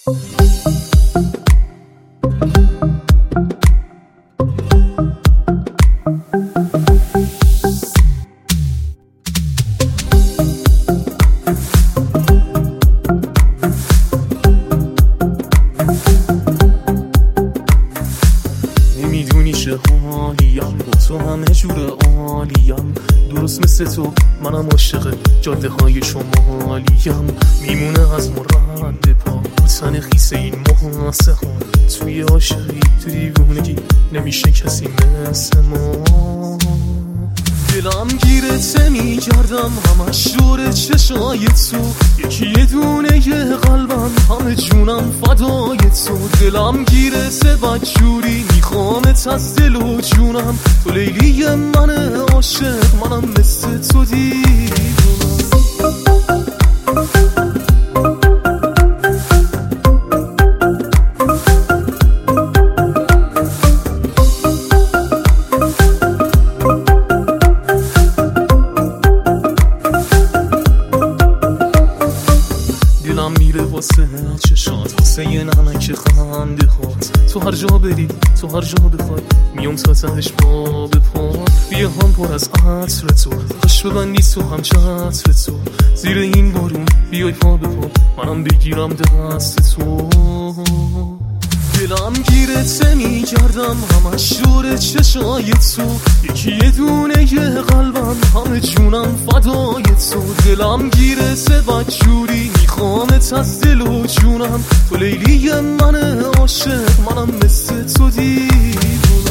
نمیدونی چه حالیم، با تو همه جور عالیم. درست مثل تو منم عاشق جاده های شمالیم. میمونه از مرد پا تن خیس این محاسه ها. توی عاشقی تو دیوونگی نمیشه کسی مثل ما. دلم گیرته میگردم همش دور چشای تو. یکی یه دونه یه قلبم همه جونم فدای تو. دلم گیرته بدجوری میخوامت از دل و جونم. تو لیلی من عاشق منم مثل تو دیوونم. دلم میره واسه چشات، واسه یه نمک خنده هات. تو هر جا بری تو هر جا بخوای میام تا تهش پا به پا. بیا هم پر از عطر تو، خوش ببندی تو هم چتر تو. زیر این بارون بیای پا به پا منم بگیرم دست تو. دلم گیرته میگردم همش دور چشای تو. یکی یه دونه یه قلبم همه جونم فدای تو. دلم گیرته بدجوری میخوامت از دل و جونم. تو لیلی من عاشق منم مثل تو دیوونم.